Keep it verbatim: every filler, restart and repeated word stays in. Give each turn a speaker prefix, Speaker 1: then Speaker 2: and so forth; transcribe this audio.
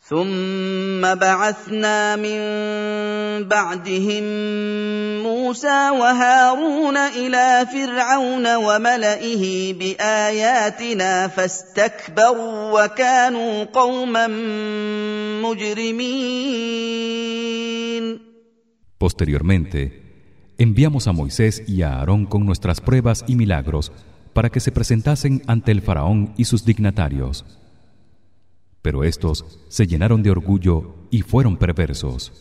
Speaker 1: ثم بعثنا من بعدهم موسى وهارون إلى فرعون وملئه بآياتنا فاستكبروا وكانوا قوما مجرمين.
Speaker 2: Posteriormente, enviamos a Moisés y a Aarón con nuestras pruebas y milagros para que se presentasen ante el faraón y sus dignatarios. Pero estos se llenaron de orgullo y fueron perversos.